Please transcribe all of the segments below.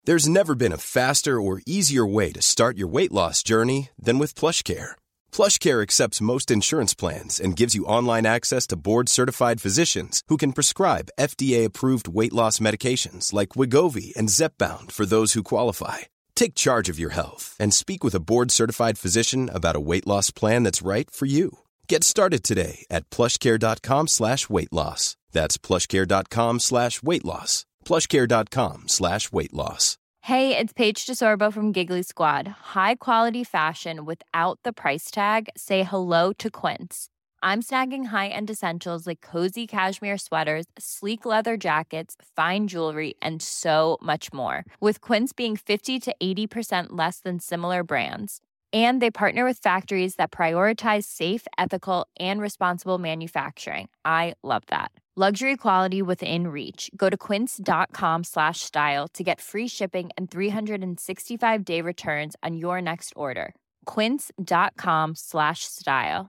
There's never been a faster or easier way to start your weight loss journey than with PlushCare. PlushCare accepts most insurance plans and gives you online access to board-certified physicians who can prescribe FDA-approved weight loss medications like Wegovy and Zepbound for those who qualify. Take charge of your health and speak with a board-certified physician about a weight loss plan that's right for you. Get started today at plushcare.com/weightloss. That's plushcare.com/weightloss. plushcare.com/weightloss. Hey, it's Paige DeSorbo from Giggly Squad. High quality fashion without the price tag. Say hello to Quince. I'm snagging high-end essentials like cozy cashmere sweaters, sleek leather jackets, fine jewelry, and so much more. With Quince being 50 to 80% less than similar brands. And they partner with factories that prioritize safe, ethical, and responsible manufacturing. I love that. Luxury quality within reach. Go to quince.com/style to get free shipping and 365-day returns on your next order. quince.com/style.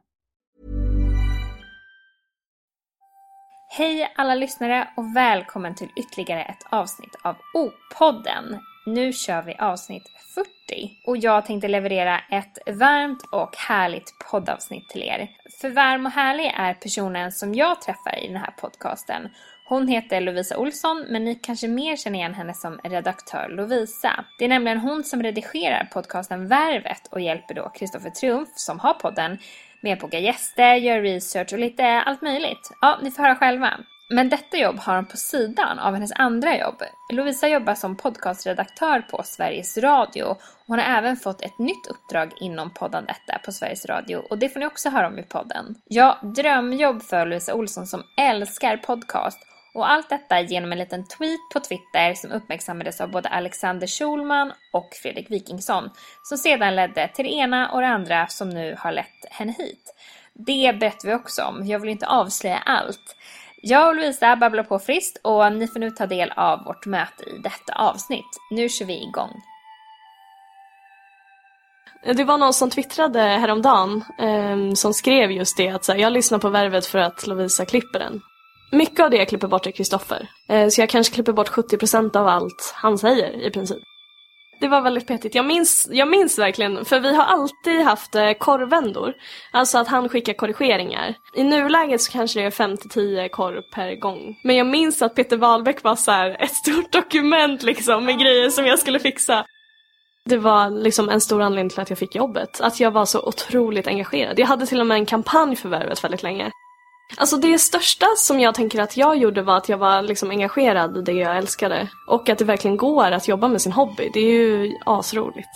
Hej alla lyssnare och välkommen till ytterligare ett avsnitt av O-podden. Nu kör vi avsnitt 40 och jag tänkte leverera ett varmt och härligt poddavsnitt till er. För varm och härlig är personen som jag träffar i den här podcasten. Hon heter Lovisa Olsson, men ni kanske mer känner igen henne som redaktör Lovisa. Det är nämligen hon som redigerar podcasten Värvet och hjälper då Kristoffer Triumf som har podden med att boka gäster, gör research och lite allt möjligt. Ja, ni får höra själva. Men detta jobb har hon på sidan av hennes andra jobb. Lovisa jobbar som podcastredaktör på Sveriges Radio. Hon har även fått ett nytt uppdrag inom poddandet där på Sveriges Radio. Och det får ni också höra om i podden. Ja, drömjobb för Lovisa Olsson som älskar podcast. Och allt detta genom en liten tweet på Twitter som uppmärksammades av både Alexander Schulman och Fredrik Wikingsson. Som sedan ledde till det ena och det andra som nu har lett henne hit. Det berättar vi också om. Jag vill inte avslöja allt. Jag och Lovisa babblar på friskt och ni får nu ta del av vårt möte i detta avsnitt. Nu kör vi igång. Det var någon som twittrade häromdagen som skrev just det att så här, jag lyssnar på Värvet för att Lovisa klipper den. Mycket av det jag klipper bort är Kristoffer. Så jag kanske klipper bort 70% av allt han säger i princip. Det var väldigt petigt. Jag minns verkligen, för vi har alltid haft korrvändor. Alltså att han skickar korrigeringar. I nuläget så kanske det är 5-10 korr per gång. Men jag minns att Peter Wahlbeck var så här ett stort dokument liksom med grejer som jag skulle fixa. Det var liksom en stor anledning till att jag fick jobbet. Att jag var så otroligt engagerad. Jag hade till och med en kampanj för Värvet väldigt länge. Alltså det största som jag tänker att jag gjorde var att jag var liksom engagerad i det jag älskade. Och att det verkligen går att jobba med sin hobby. Det är ju asroligt.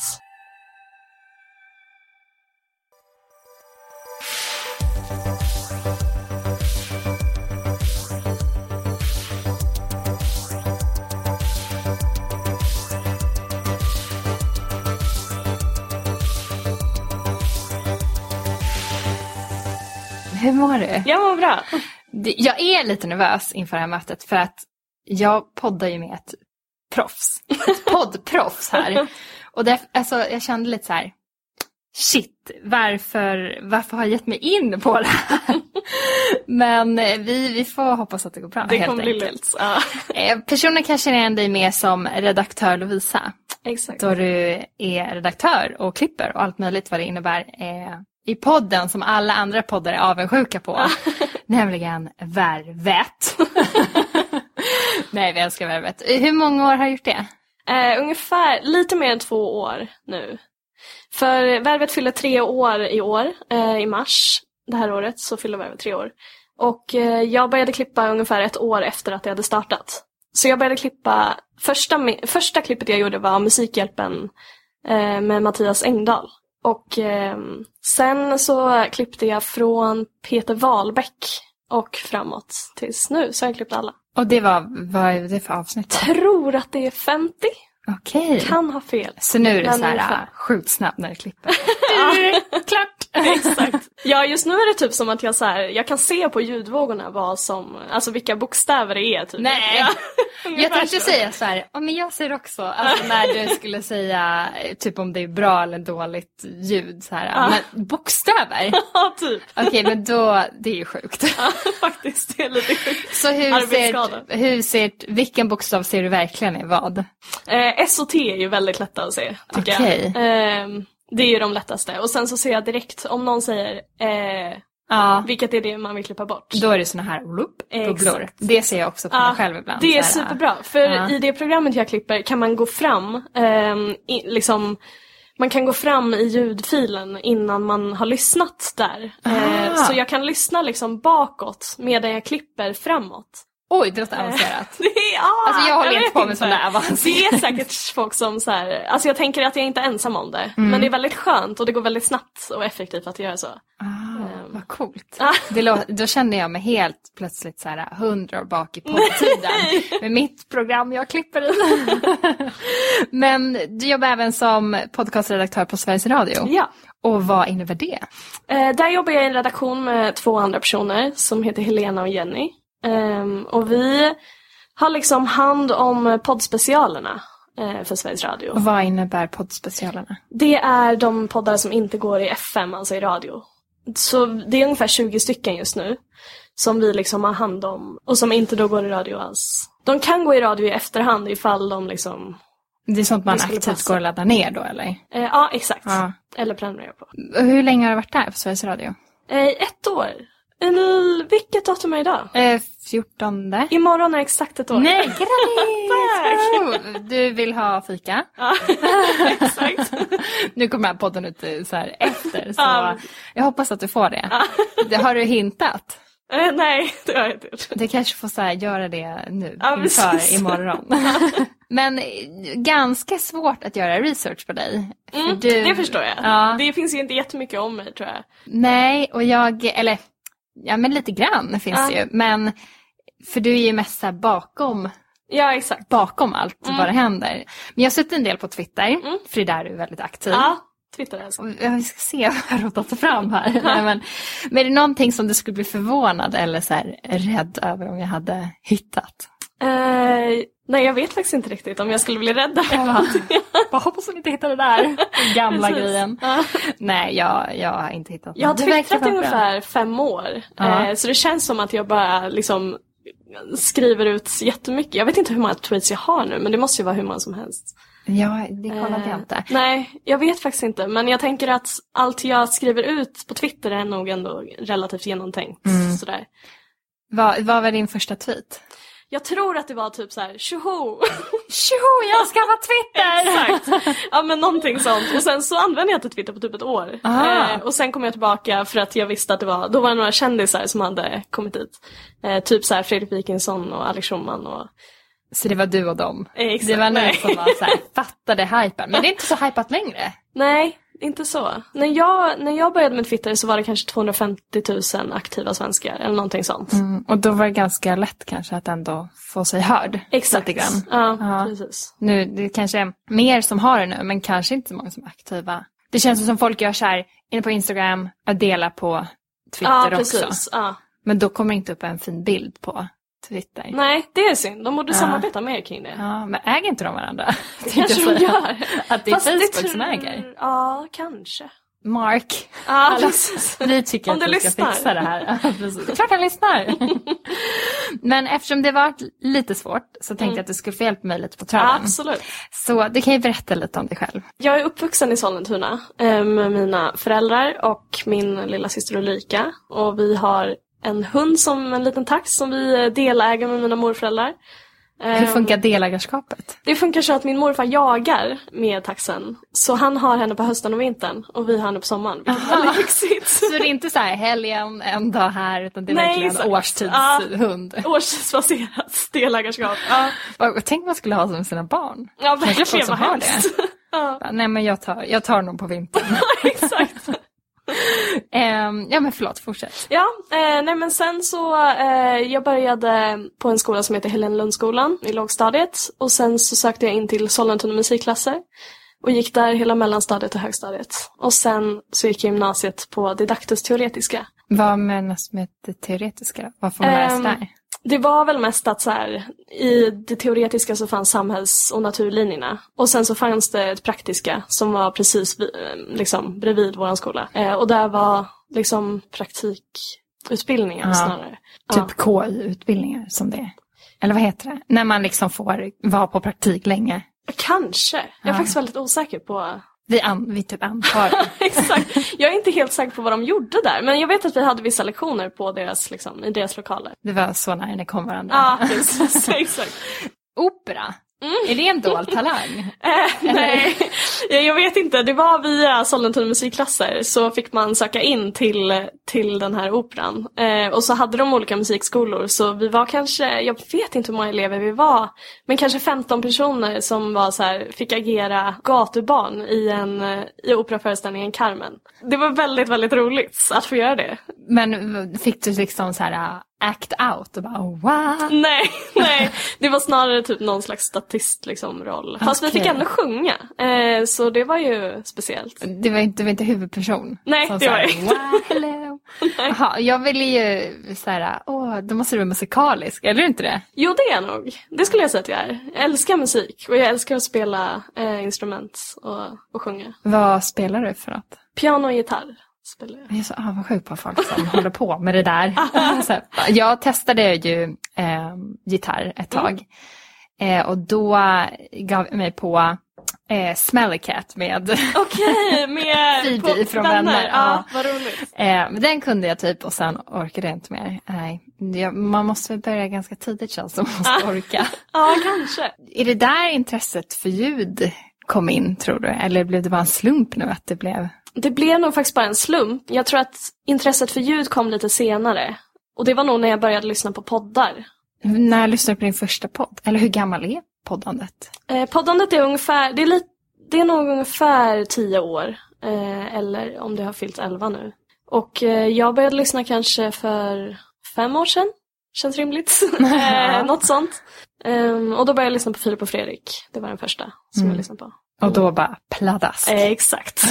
Hur mår du? Jag mår bra. Jag är lite nervös inför det här mötet för att jag poddar ju med ett proffs. Ett poddproffs här. Och det, alltså, jag kände lite så här: shit, varför har jag gett mig in på det här? Men vi får hoppas att det går bra. Det helt kommer bli enkelt. lätt. Personen kanske känner igen dig mer som redaktör Lovisa. Exakt. Då du är redaktör och klipper och allt möjligt vad det innebär i podden som alla andra poddar är avundsjuka på. Nämligen Värvet. Nej, vi älskar Värvet. Hur många år har du gjort det? Ungefär lite mer än 2 år nu. För Värvet fyller 3 år i år. I mars det här året så fyller Värvet 3 år. Och jag började klippa ungefär 1 år efter att jag hade startat. Så jag började klippa... Första klippet jag gjorde var Musikhjälpen med Mattias Engdahl. Och sen så klippte jag från Peter Wahlbeck och framåt tills nu. Så har jag klippt alla. Och det vad är det för avsnitt? Tror att det är 50. Okej. Kan ha fel. Så nu är det så här sjukt snabbt när du klipper. Klart. Exakt. Ja, just nu är det typ som att jag kan se på ljudvågorna vad som, alltså vilka bokstäver det är typ. Nej. Jag tänkte säga så här, men jag ser också, alltså när du skulle säga typ om det är bra eller dåligt ljud så här, men bokstäver. Ja, typ. Okej, men då det är ju sjukt. Ja, faktiskt det är lite sjukt. Så vilken bokstav ser du verkligen i vad? S och T är ju väldigt lätta att se, tycker jag. Det är ju de lättaste. Och sen så ser jag direkt om någon säger vilket är det man vill klippa bort. Då är det såna här bubblor. Det ser jag också på mig själv ibland. Det är superbra. För i det programmet jag klipper kan man gå fram man kan gå fram i ljudfilen innan man har lyssnat där. Så jag kan lyssna liksom bakåt medan jag klipper framåt. Oj, det låter avancerat. Alltså jag håller inte på med sådana avancerat. Det är säkert folk som så här, alltså jag tänker att jag är inte ensam om det. Men det är väldigt skönt och det går väldigt snabbt och effektivt att göra så. Vad coolt. Då kände jag mig helt plötsligt så här 100 år bak i poddtiden med mitt program jag klipper i. Men du jobbar även som podcastredaktör på Sveriges Radio. Ja. Och vad innebär det? Där jobbar jag i en redaktion med 2 andra personer som heter Helena och Jenny. Och vi har liksom hand om poddspecialerna för Sveriges Radio. Och vad innebär poddspecialerna? Det är de poddar som inte går i FM, alltså i radio. Så det är ungefär 20 stycken just nu som vi liksom har hand om och som inte då går i radio alls. De kan gå i radio i efterhand ifall de liksom... Det är sånt man aktivt går och laddar ner då, eller? Ja, exakt. Ja. Eller prenumererar på. Hur länge har du varit där på Sveriges Radio? 1 år. Vilket datum är idag? 14. Imorgon är exakt 1 år. Nej, grattis! Du vill ha fika? Ja, exakt. Nu kommer här podden ut så här efter, så jag hoppas att du får det. Har du hintat? Nej, det har jag inte gjort. Det kanske får så här, göra det nu inför imorgon. Men ganska svårt att göra research på dig. Det förstår jag. Ja. Det finns ju inte jättemycket om mig, tror jag. Nej, och men lite grann finns det ju. Men för du är ju mest så här bakom. Ja, exakt. Bakom allt vad det händer. Men jag har suttit en del på Twitter, för där är du väldigt aktiv. Ja, Twitter alltså. Vi ska se vad jag har tagit fram här. Nej, men är det någonting som du skulle bli förvånad eller så här rädd över om jag hade hittat? Nej, jag vet faktiskt inte riktigt om jag skulle bli rädd. Jag hoppas att ni inte hittar det där. Den gamla grejen. Nej, jag har inte hittat det. Jag har twittrat i ungefär 5 år. Så det känns som att jag bara liksom skriver ut jättemycket. Jag vet inte hur många tweets jag har nu, men det måste ju vara hur många som helst. Ja, det kollade jag inte. Nej, jag vet faktiskt inte. Men jag tänker att allt jag skriver ut på Twitter är nog ändå relativt genomtänkt. Sådär. Vad var din första tweet? Jag tror att det var typ så här: tjoho! Tjoho, jag ska ha Twitter! Exakt. Ja, men någonting sånt. Och sen så använde jag inte Twitter på typ 1 år. Och sen kom jag tillbaka för att jag visste att då var det några kändisar som hade kommit dit. Typ så här Fredrik Wikingsson och Alex Schulman och... Så det var du och dem? Exakt. Det var ni som var så här, fattade hypen. Men det är inte så hypat längre. Nej, inte så. När jag började med Twitter så var det kanske 250 000 aktiva svenskar eller någonting sånt. Och då var det ganska lätt kanske att ändå få sig hörd. Exakt. Lite grann. Ja, precis. Nu, det kanske är mer som har det nu, men kanske inte så många som är aktiva. Det känns som folk gör så här, inne på Instagram, att dela på Twitter också. Precis. Ja. Men då kommer inte upp en fin bild på Twitter. Nej, det är synd. De borde samarbeta mer kring det. Ja, men äger inte de varandra? Det kanske de gör. Att det är Facebook som äger. Ja, kanske. Mark. Ja, vi tycker att vi ska fixa det här. Det är klart han lyssnar. Men eftersom det var lite svårt så tänkte jag att du skulle få hjälpa mig lite på traven. Ja, absolut. Så du kan ju berätta lite om dig själv. Jag är uppvuxen i Sollentuna med mina föräldrar och min lilla syster Ulrika. Och vi har en hund som en liten tax som vi deläger med mina morföräldrar. Hur funkar delägarskapet? Det funkar så att min morfar jagar med taxen. Så han har henne på hösten och vintern. Och vi har henne på sommaren. Vilket är väldigt lyxigt. Så det är inte så här helgen, en dag här. Utan det är verkligen en årstidshund. Årstidsbaserat delägarskap. Tänk man skulle ha som sina barn. Ja, verkligen vad har det. Nej, men jag tar någon på vintern. Exakt. Ja, men förlåt, fortsätt. Ja, nej men sen så jag började på en skola som heter Helenlundsskolan i lågstadiet. Och sen så sökte jag in till Sollentuna musikklasser och gick där hela mellanstadiet och högstadiet. Och sen så gick jag gymnasiet på Didaktus teoretiska. Vad menas med det teoretiska? Vad får man läsa där? Det var väl mest att så här, i det teoretiska så fanns samhälls- och naturlinjerna. Och sen så fanns det ett praktiska som var precis liksom bredvid våran skola. Och där var liksom praktikutbildningar snarare. Typ KI-utbildningar som det är. Eller vad heter det? När man liksom får vara på praktik länge. Kanske. Jag är faktiskt väldigt osäker på... Vi typ antar. Exakt. Jag är inte helt säker på vad de gjorde där. Men jag vet att vi hade vissa lektioner på deras, liksom, i deras lokaler. Det var så när ni kom varandra. Ja, precis. Exakt. Opera? Är det en dold talang? Nej, jag vet inte. Det var via Sollentuna musikklasser så fick man söka in till den här operan. Och så hade de olika musikskolor. Så vi var kanske, jag vet inte hur många elever vi var, men kanske 15 personer som var så här, fick agera gatubarn i operaföreställningen Carmen. Det var väldigt, väldigt roligt att få göra det. Men fick du liksom så här act out och bara wow? Nej. Det var snarare typ någon slags statist liksom roll. Fast vi fick ändå sjunga. Så det var ju speciellt. Det var inte huvudperson. Nej, som det var inte. Wow, hello. Aha, jag ville ju såhär, då måste du vara musikalisk, eller inte det? Jo, det är nog. Det skulle jag säga att jag är. Jag älskar musik och jag älskar att spela instrument och sjunga. Vad spelar du för något? Piano och gitarr. Jag är så avundsjuk på folk som håller på med det där. Så, jag testade ju gitarr ett tag. Och då gav jag mig på Smelly Cat med Phoebe från Vänner. Ja, vad roligt. Men den kunde jag typ och sen orkade jag inte mer. Nej, man måste väl börja ganska tidigt, känns som man måste orka. Ja, kanske. Är det där intresset för ljud kom in, tror du? Eller blev det bara en slump nu att det blev... Det blev nog faktiskt bara en slump. Jag tror att intresset för ljud kom lite senare. Och det var nog när jag började lyssna på poddar. När lyssnade du på din första podd? Eller hur gammal är poddandet? Poddandet är ungefär... Det är nog ungefär 10 år. Eller om det har fyllt 11 nu. Och jag började lyssna kanske för 5 år sedan. Känns rimligt. Något sånt. Och då började jag lyssna på Filip och Fredrik. Det var den första som jag lyssnade på. Och då bara pladask. Exakt.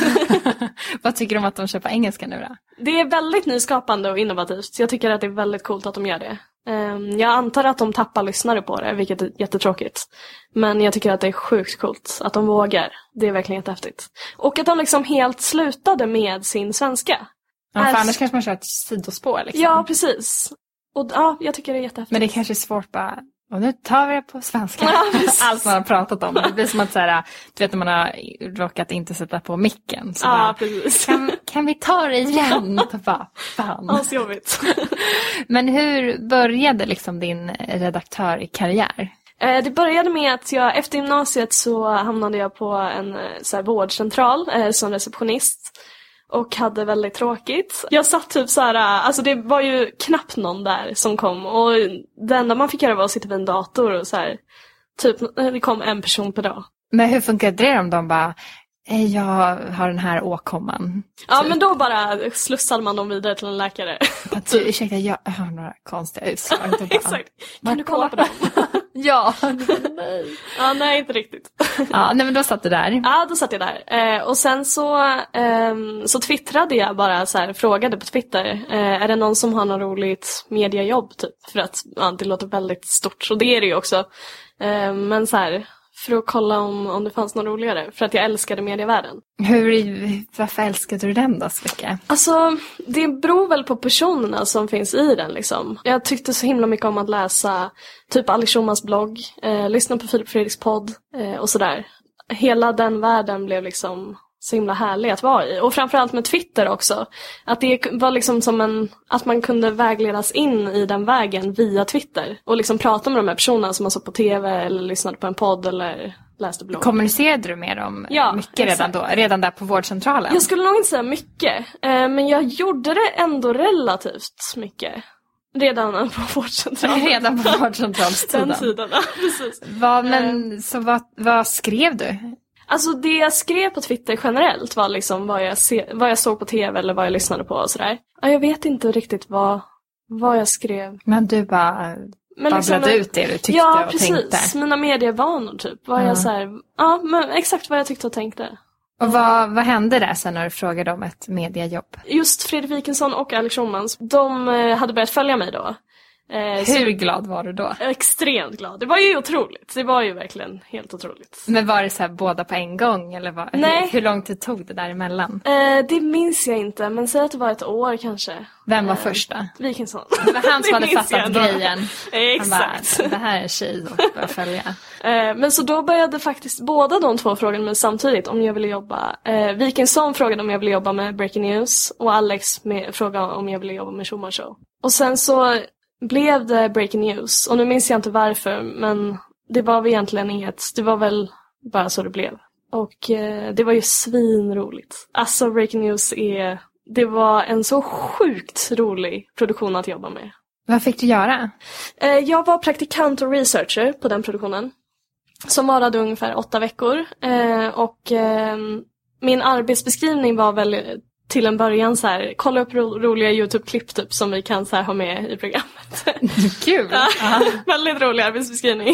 Vad tycker du om att de kör på engelska nu då? Det är väldigt nyskapande och innovativt. Jag tycker att det är väldigt coolt att de gör det. Jag antar att de tappar lyssnare på det, vilket är jättetråkigt. Men jag tycker att det är sjukt coolt att de vågar. Det är verkligen jättehäftigt. Och att de liksom helt slutade med sin svenska. Ja, för annars kanske man kör ett sidospår liksom. Ja, precis. Och ja, jag tycker det är jättehäftigt. Men det är kanske är svårt bara... Och nu tar vi det på svenska. Ja, allt man har pratat om. Det blir som att såhär, du vet när man har råkat inte sätta på micken. Så bara, precis. Kan vi ta det igen? Bara, fan. Ja, så jobbigt. Men hur började liksom din redaktörkarriär? Det började med att jag efter gymnasiet så hamnade jag på en så här, vårdcentral som receptionist. Och hade väldigt tråkigt. Jag satt typ så här, alltså det var ju knappt någon där som kom. Och det enda man fick göra var att sitta vid en dator och så här. Typ, det kom en person per dag. Men hur funkar det om de bara, jag har den här åkomman? Ja, typ. men då bara slussade man dem vidare till en läkare. Du, ursäkta, jag har några konstiga utslag. Exakt. Kan du kolla på dem? Ja. Nej. Ja, nej, inte riktigt. Ja, nej, men då satt du där. Ja, då satt jag där. Och sen så twittrade jag bara så här, frågade på Twitter. Är det någon som har något roligt mediajobb typ? För att det låter väldigt stort. Och det är det ju också. Men så här, för att kolla om det fanns något roligare. För att jag älskade medievärlden. Varför älskade du den då så mycket? Alltså, det beror väl på personerna som finns i den liksom. Jag tyckte så himla mycket om att läsa typ Alex Schulmans blogg. Lyssna på Filip Fredriks podd och sådär. Hela den världen blev liksom så himla härlig att vara i. Och framförallt med Twitter också. Att det var liksom som att man kunde vägledas in i den vägen via Twitter. Och liksom prata med de här personerna som man såg på tv eller lyssnade på en podd eller läste blogg. Kommunicerade du med dem mycket redan då? Redan där på vårdcentralen? Jag skulle nog inte säga mycket. Men jag gjorde det ändå relativt mycket. Redan på vårdcentralen. Redan på vårdcentralstiden. Den tiden, ja, precis. Vad skrev du? Alltså det jag skrev på Twitter generellt var liksom vad jag såg på tv eller vad jag lyssnade på och sådär. Ja, jag vet inte riktigt vad jag skrev. Men du bara babblade ut det du tyckte och tänkte. Ja, precis. Mina medievanor typ. Men exakt vad jag tyckte och tänkte. Och vad hände där sen när du frågade om ett mediejobb? Just Fredrik Wikingsson och Alex Schulmans, de hade börjat följa mig då. Hur glad var du då? Extremt glad. Det var ju otroligt. Det var ju verkligen helt otroligt. Men var det så här båda på en gång? Eller Nej. Hur lång tid tog det däremellan? Det minns jag inte, men säg att det var ett år kanske. Vem var första? Wikingsson. Det var han som hade fattat grejen. Exakt. Han bara, det här är en tjej och börjar följa. Men så då började faktiskt båda de två frågade mig samtidigt om jag ville jobba. Wikingsson frågade om jag ville jobba med Breaking News och Alex frågade om jag ville jobba med Schumann Show. Och sen så blev det Breaking News. Och nu minns jag inte varför, men det var väl egentligen inget. Det var väl bara så det blev. Och det var ju svinroligt. Alltså Breaking News det var en så sjukt rolig produktion att jobba med. Vad fick du göra? Jag var praktikant och researcher på den produktionen. Som varade ungefär 8 veckor. Och min arbetsbeskrivning var väl till en början så här: kolla upp roliga YouTube-klipp typ som vi kan så här ha med i programmet. Kul! Ja, väldigt rolig arbetsbeskrivning.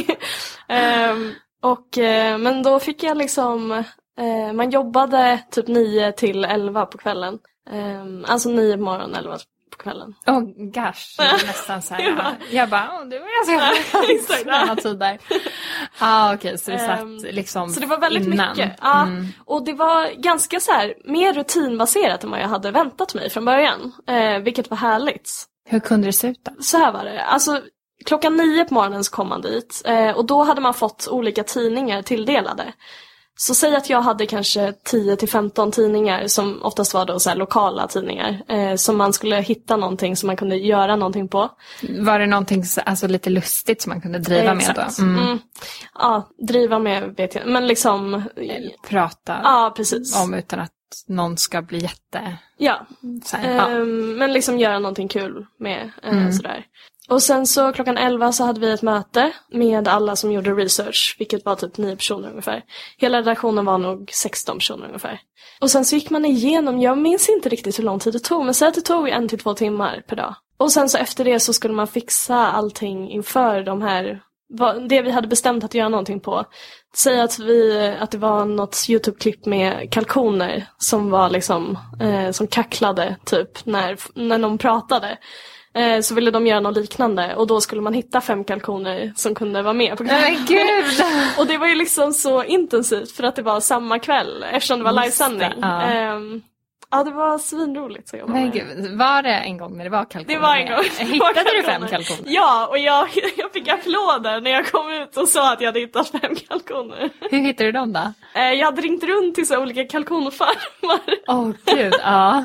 Men då fick jag liksom, man jobbade typ 9 till 11 på kvällen. Alltså 9 på morgonen, 11 på kvällen. Oh gosh, det är nästan så här. Jag bara, det var ganska många tider. Okej, så det satt liksom så det var väldigt innan. Mycket. Ja, och det var ganska så här mer rutinbaserat än vad jag hade väntat mig från början. Vilket var härligt. Hur kunde det se ut då? Så här var det. Alltså, klockan 9 på morgonen så kom man dit. Och då hade man fått olika tidningar tilldelade. Så säg att jag hade kanske 10-15 tidningar som oftast var då så här lokala tidningar. Som man skulle hitta någonting som man kunde göra någonting på. Var det någonting alltså lite lustigt som man kunde driva med då? Ja, driva med vet jag. Men liksom prata precis. Om utan att någon ska bli jätte... Ja, så här, men liksom göra någonting kul med sådär. Och sen så klockan 11 så hade vi ett möte med alla som gjorde research, vilket var typ 9 personer ungefär. Hela redaktionen var nog 16 personer ungefär. Och sen så gick man igenom, jag minns inte riktigt hur lång tid det tog, men säg att det tog 1-2 timmar per dag. Och sen så efter det så skulle man fixa allting inför de här, det vi hade bestämt att göra någonting på. Säg att det var något YouTube-klipp med kalkoner som var liksom, som kacklade typ när någon pratade. Så ville de göra något liknande och då skulle man hitta 5 kalkoner som kunde vara med på kvällen. Gud. Och det var ju liksom så intensivt för att det var samma kväll eftersom det var livesändning. Ja, det var svinroligt att jobba med. Gud, var det en gång när det var kalkoner? Det var en gång. Hittade du 5 kalkoner? Ja, och jag fick applåder när jag kom ut och sa att jag hade hittat 5 kalkoner. Hur hittade du dem då? Jag hade ringt runt till så olika kalkonfarmar. Gud, ja.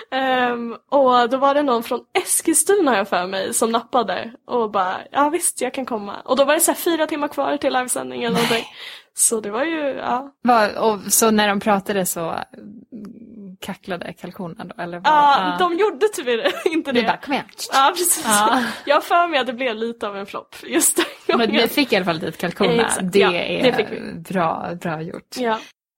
Och då var det någon från Eskilstuna jag för mig som nappade och bara, ja visst jag kan komma. Och då var det så här 4 timmar kvar till livesändning eller någonting. Så det var ju, Och så när de pratade så kacklade kalkonerna då? Eller de gjorde tyvärr inte det. Du bara, kom igen. Ja, precis. Jag för mig att det blev lite av en flopp just den gången. Men vi fick i alla fall dit kalkonerna. Exakt. Det är bra gjort. Ja.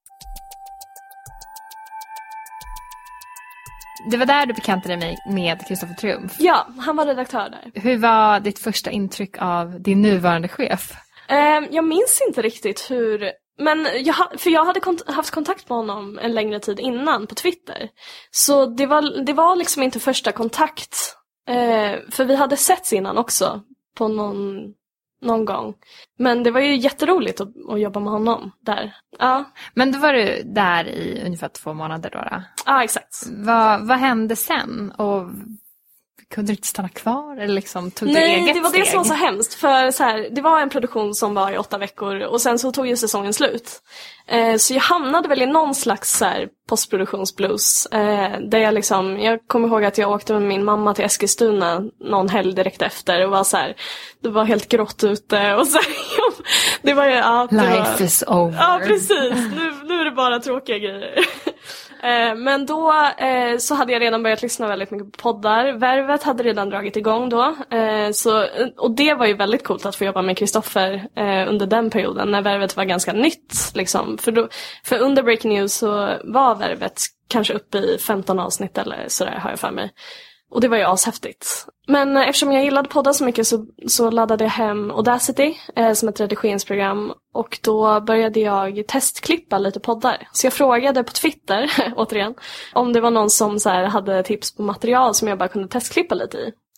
Det var där du bekantade mig med Kristoffer Triumf. Ja, han var redaktör där. Hur var ditt första intryck av din nuvarande chef? Jag minns inte riktigt hur... Men jag hade haft kontakt med honom en längre tid innan på Twitter. Så det var liksom inte första kontakt. För vi hade setts innan också på någon gång. Men det var ju jätteroligt att jobba med honom där. Ja. Men då var du där i ungefär 2 månader då? Ja, exakt. Vad hände sen? Och kunde du inte stanna kvar eller liksom tog du eget steg? Nej, det var det som var så hemskt. För så här, det var en produktion som var i 8 veckor och sen så tog ju säsongen slut. Så jag hamnade väl i någon slags så här, postproduktionsblues. Där jag kommer ihåg att jag åkte med min mamma till Eskilstuna någon helg direkt efter och var så här, det var helt grått ute och så här, det var ju Life is over. Ja, precis. Nu är det bara tråkiga grejer. Men då så hade jag redan börjat lyssna väldigt mycket på poddar. Värvet hade redan dragit igång då. Och det var ju väldigt coolt att få jobba med Kristoffer under den perioden när Värvet var ganska nytt. Liksom. För under Breaking News så var Värvet kanske uppe i 15 avsnitt eller sådär har jag för mig. Och det var ju ashäftigt. Men eftersom jag gillade poddar så mycket så laddade jag hem Audacity som ett redigeringsprogram. Och då började jag testklippa lite poddar. Så jag frågade på Twitter, återigen, om det var någon som så här hade tips på material som jag bara kunde testklippa lite i.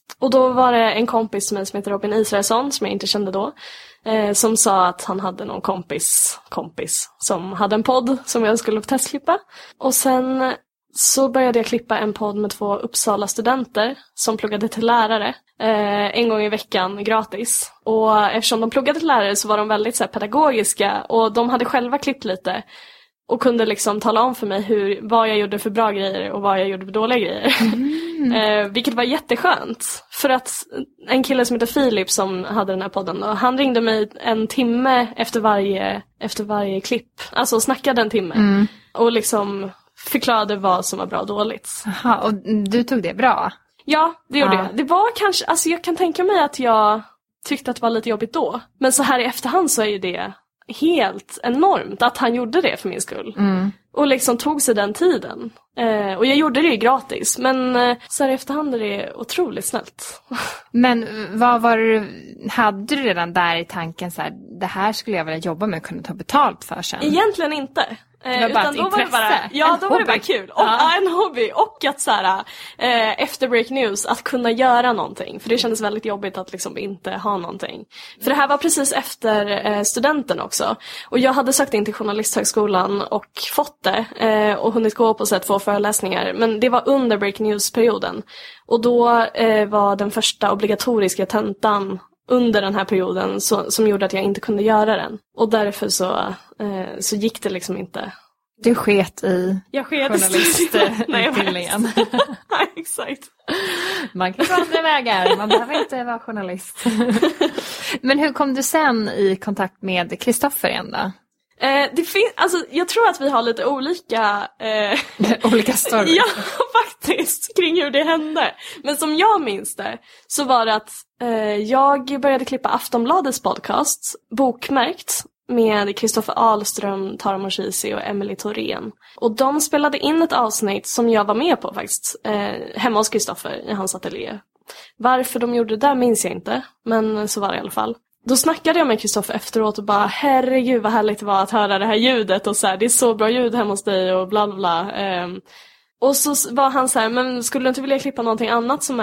Och då var det en kompis med som heter Robin Israelsson, som jag inte kände då, som sa att han hade någon kompis som hade en podd som jag skulle testklippa. Och sen så började jag klippa en podd med 2 Uppsala studenter som pluggade till lärare en gång i veckan gratis. Och eftersom de pluggade till lärare så var de väldigt så här, pedagogiska, och de hade själva klippt lite och kunde liksom tala om för mig vad jag gjorde för bra grejer och vad jag gjorde för dåliga grejer. Vilket var jätteskönt. För att en kille som heter Filip som hade den här podden då, han ringde mig 1 timme efter varje klipp. Alltså snackade 1 timme. Och liksom förklarade vad som var bra och dåligt. Aha, och du tog det bra? Ja, det gjorde jag. Det var kanske, alltså jag kan tänka mig att jag tyckte att det var lite jobbigt då. Men så här i efterhand så är ju det helt enormt att han gjorde det för min skull. Och liksom tog sig den tiden. Och jag gjorde det ju gratis. Men så här i efterhand är det otroligt snällt. Men vad var det, hade du redan där i tanken så här, det här skulle jag vilja jobba med och kunna ta betalt för sen? Egentligen inte. Det var bara ett intresse. Då var det bara kul. Och, en hobby. Och att så här, efter Break News, att kunna göra någonting. För det kändes väldigt jobbigt att liksom inte ha någonting. För det här var precis efter studenten också. Och jag hade sökt in till Journalisthögskolan och fått det. Och hunnit gå på 2 föreläsningar. Men det var under Break News-perioden. Och då var den första obligatoriska tentan under den här perioden som gjorde att jag inte kunde göra den. Och därför så gick det liksom inte. Du sket i journalistutbildningen. Nej, exakt. Man kan gå andra vägar, man behöver inte vara journalist. Men hur kom du sen i kontakt med Kristoffer igen då? Jag tror att vi har lite olika olika stories. Ja, faktiskt, kring hur det hände. Men som jag minns det så var det att jag började klippa Aftonbladets podcast, Bokmärkt, med Kristoffer Ahlström, Tara Moshisi och Emily Thorén. Och de spelade in ett avsnitt som jag var med på faktiskt, hemma hos Kristoffer i hans ateljé. Varför de gjorde det där minns jag inte, men så var det i alla fall. Då snackade jag med Kristoffer efteråt och bara, herregud vad härligt det var att höra det här ljudet och så här, det är så bra ljud hemma hos dig och bla bla bla. Och så var han så här, men skulle du inte vilja klippa någonting annat som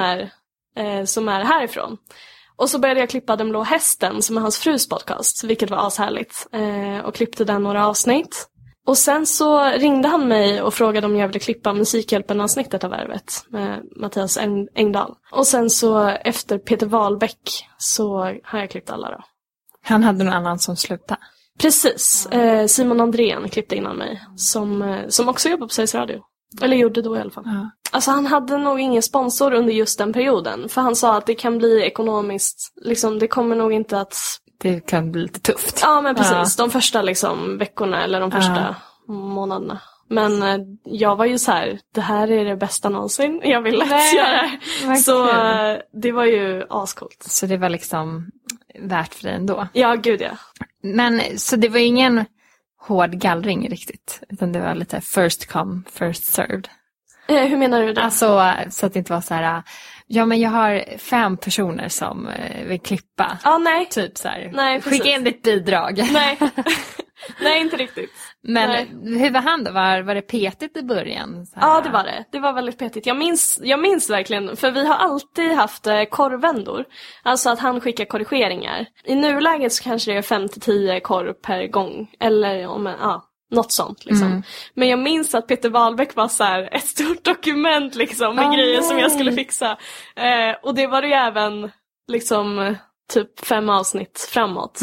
är härifrån? Och så började jag klippa Den blå hästen som är hans frus podcast, vilket var ashärligt. Och klippte den några avsnitt. Och sen så ringde han mig och frågade om jag ville klippa Musikhjälpen-avsnittet av Värvet med Mattias Engdahl. Och sen så efter Peter Wahlbeck så har jag klippt alla då. Han hade någon annan som slutade? Precis. Simon Andrén klippte innan mig. Som också jobbar på Sveriges Radio. Eller gjorde då i alla fall. Ja. Alltså han hade nog ingen sponsor under just den perioden. För han sa att det kan bli ekonomiskt. Liksom, det kommer nog inte att... Det kan bli lite tufft. Ja, men precis. De första liksom, veckorna eller de första månaderna. Men jag var ju så här, det här är det bästa någonsin jag vill göra. Så det var ju ascoolt. Så det var liksom värt för dig ändå? Ja, gud ja. Men så det var ingen hård gallring riktigt? Utan det var lite first come, first served? Hur menar du det? Alltså så att det inte var så här... Ja, men jag har 5 personer som vill klippa. Ja, nej. Typ så här. Nej, skicka in ditt bidrag. Nej. Nej, inte riktigt. Men hur var han då? Var det petigt i början? Ja, det var det. Det var väldigt petigt. Jag minns verkligen, för vi har alltid haft korvvändor. Alltså att han skickar korrigeringar. I nuläget så kanske det är 5-10 korv per gång. Eller något sånt liksom. Men jag minns att Peter Wahlbeck var så här ett stort dokument liksom med grejer som jag skulle fixa. Och det var det ju även liksom typ 5 avsnitt framåt.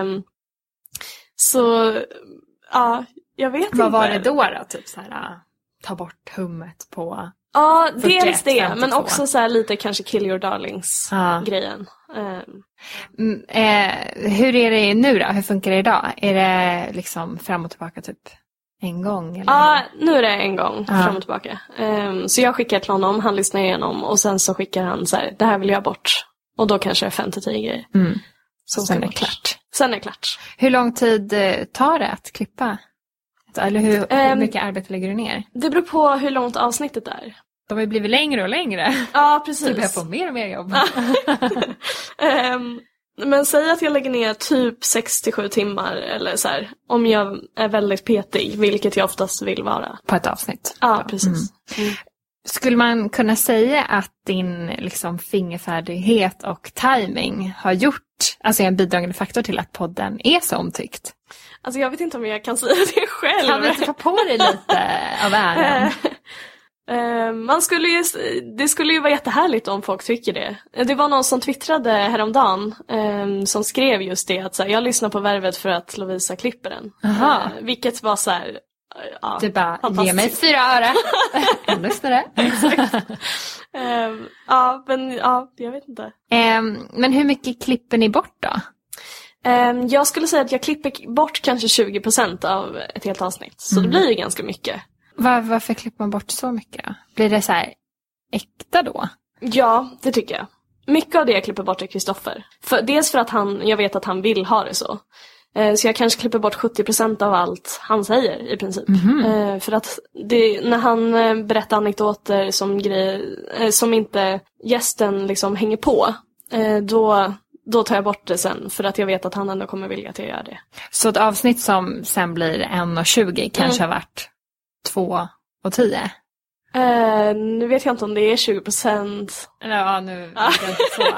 Så ja, jag vet inte. Vad var det då? Typ så här, ta bort hummet på... Ja, dels det, 52. Men också så här lite kanske Kill Your Darlings grejen. Hur är det nu då? Hur funkar det idag? Är det liksom fram och tillbaka typ en gång? Eller? Ja, nu är det en gång fram och tillbaka. Så jag skickar till honom, han lyssnar igenom och sen så skickar han så här, det här vill jag bort. Och då kanske det är 5-10 grejer. Så sen är det klart. Sen är det klart. Hur lång tid tar det att klippa? Eller hur mycket arbete lägger du ner? Det beror på hur långt avsnittet är. De har ju blivit längre och längre. Ja, precis. Du börjar få mer och mer jobb. Men säg att jag lägger ner typ 6-7 timmar eller så här. Om jag är väldigt petig, vilket jag oftast vill vara. På ett avsnitt. Ja, precis. Skulle man kunna säga att din liksom fingerfärdighet och timing har gjort, alltså en bidragande faktor till att podden är så omtyckt? Alltså jag vet inte om jag kan säga det själv. Kan du inte ta på dig lite av äran? Det skulle ju vara jättehärligt om folk tycker det. Det var någon som twittrade häromdadan som skrev just det att så här, jag lyssnar på Värvet för att Lovisa klipper den. Vilket var så här, du bara, ge mig 4 öre. Jag lyssnar det. Jag vet inte. Men hur mycket klipper ni bort då? Jag skulle säga att jag klipper bort kanske 20% av ett helt avsnitt. Så det blir ju ganska mycket. Varför klipper man bort så mycket då? Blir det så här äkta då? Ja, det tycker jag. Mycket av det jag klipper bort är Kristoffer. Dels för att jag vet att han vill ha det så. Så jag kanske klipper bort 70% av allt han säger i princip. För att när han berättar anekdoter som inte gästen liksom hänger på, då tar jag bort det sen. För att jag vet att han ändå kommer vilja att jag gör det. Så ett avsnitt som sen blir 1:20 kanske har varit 2:10? Nu vet jag inte om det är 20%. Ja, nu vet jag inte så.